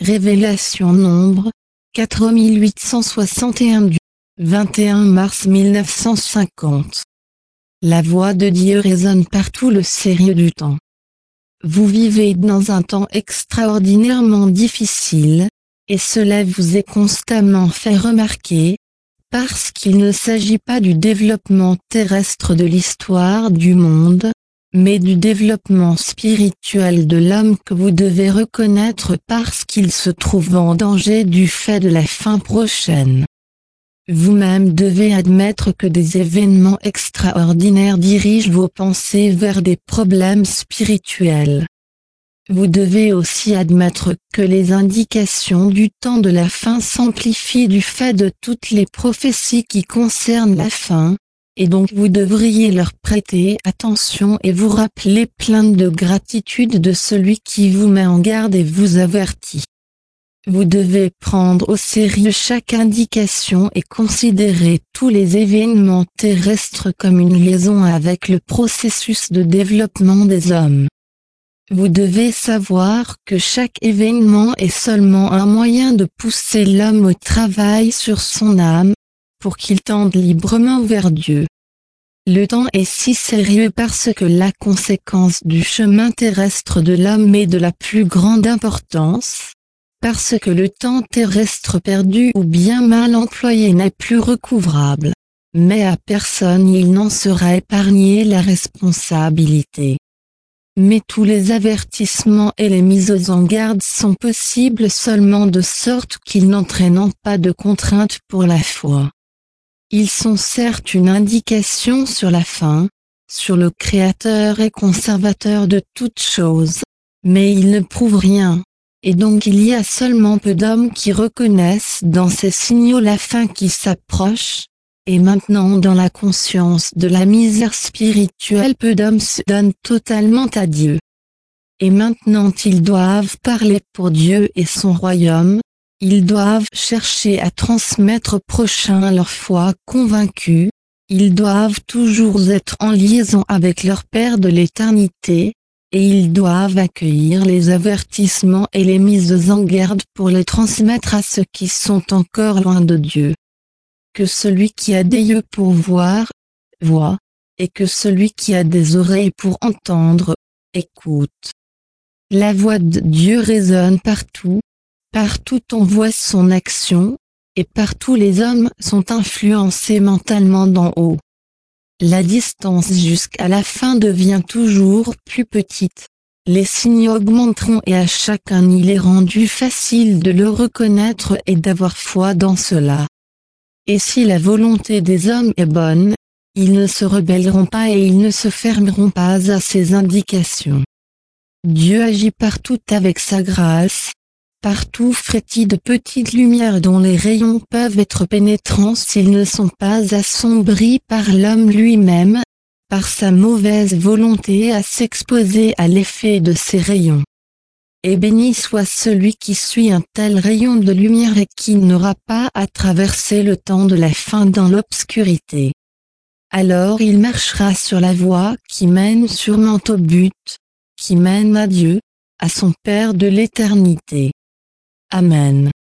Révélation Nombre 4861 du 21 mars 1950. La voix de Dieu résonne par tout le sérieux du temps. Vous vivez dans un temps extraordinairement difficile, et cela vous est constamment fait remarquer, parce qu'il ne s'agit pas du développement terrestre de l'histoire du monde, mais du développement spirituel de l'homme que vous devez reconnaître parce qu'il se trouve en danger du fait de la fin prochaine. Vous-même devez admettre que des événements extraordinaires dirigent vos pensées vers des problèmes spirituels. Vous devez aussi admettre que les indications du temps de la fin s'amplifient du fait de toutes les prophéties qui concernent la fin, et donc vous devriez leur prêter attention et vous rappeler plein de gratitude de celui qui vous met en garde et vous avertit. Vous devez prendre au sérieux chaque indication et considérer tous les événements terrestres comme une liaison avec le processus de développement des hommes. Vous devez savoir que chaque événement est seulement un moyen de pousser l'homme au travail sur son âme, pour qu'il tende librement vers Dieu. Le temps est si sérieux parce que la conséquence du chemin terrestre de l'homme est de la plus grande importance, parce que le temps terrestre perdu ou bien mal employé n'est plus recouvrable, mais à personne il n'en sera épargné la responsabilité. Mais tous les avertissements et les mises en garde sont possibles seulement de sorte qu'ils n'entraînent pas de contrainte pour la foi. Ils sont certes une indication sur la fin, sur le Créateur et conservateur de toutes choses, mais ils ne prouvent rien, et donc il y a seulement peu d'hommes qui reconnaissent dans ces signaux la fin qui s'approche, et maintenant dans la conscience de la misère spirituelle peu d'hommes se donnent totalement à Dieu. Et maintenant ils doivent parler pour Dieu et son royaume, ils doivent chercher à transmettre au prochain leur foi convaincue, ils doivent toujours être en liaison avec leur Père de l'éternité, et ils doivent accueillir les avertissements et les mises en garde pour les transmettre à ceux qui sont encore loin de Dieu. Que celui qui a des yeux pour voir, voit, et que celui qui a des oreilles pour entendre, écoute. La voix de Dieu résonne partout on voit son action, et partout les hommes sont influencés mentalement d'en haut. La distance jusqu'à la fin devient toujours plus petite. Les signes augmenteront et à chacun il est rendu facile de le reconnaître et d'avoir foi dans cela. Et si la volonté des hommes est bonne, ils ne se rebelleront pas et ils ne se fermeront pas à ces indications. Dieu agit partout avec sa grâce. Partout frétille de petites lumières dont les rayons peuvent être pénétrants s'ils ne sont pas assombris par l'homme lui-même, par sa mauvaise volonté à s'exposer à l'effet de ces rayons. Et béni soit celui qui suit un tel rayon de lumière et qui n'aura pas à traverser le temps de la fin dans l'obscurité. Alors il marchera sur la voie qui mène sûrement au but, qui mène à Dieu, à son Père de l'éternité. Amen.